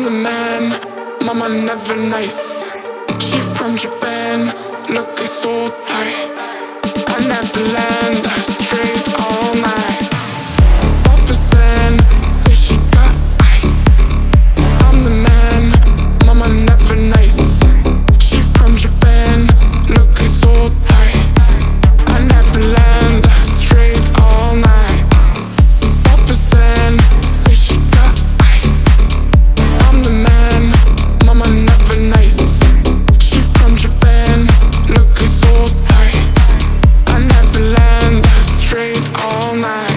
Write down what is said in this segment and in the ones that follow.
I'm the man, mama never nice. She from Japan, looking so tight. I never land, straight all night. 1%, bitch, she got ice. I'm the man, mama never nice. She from Japan, looking so tight. I never land, straight all night. 1%, bitch, she got ice. I'm the man, mama never nice. She from Japan, looking so tight. I never land, straight all night.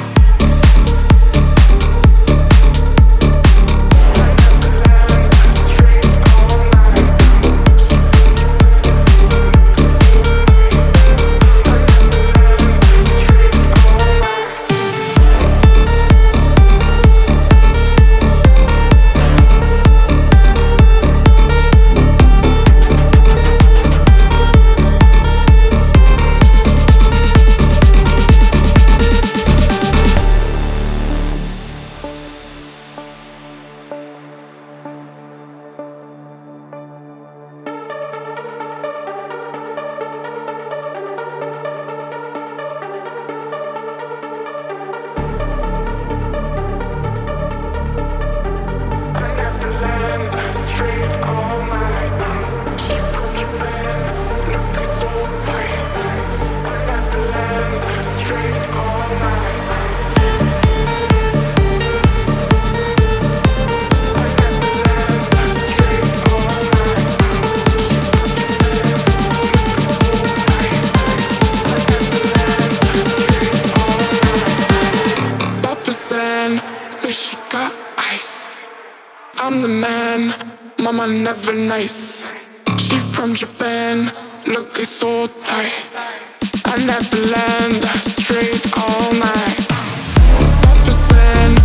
Bitch, she got ice. I'm the man, mama never nice. She from Japan, looking so tight. I never land, straight all night. 1%.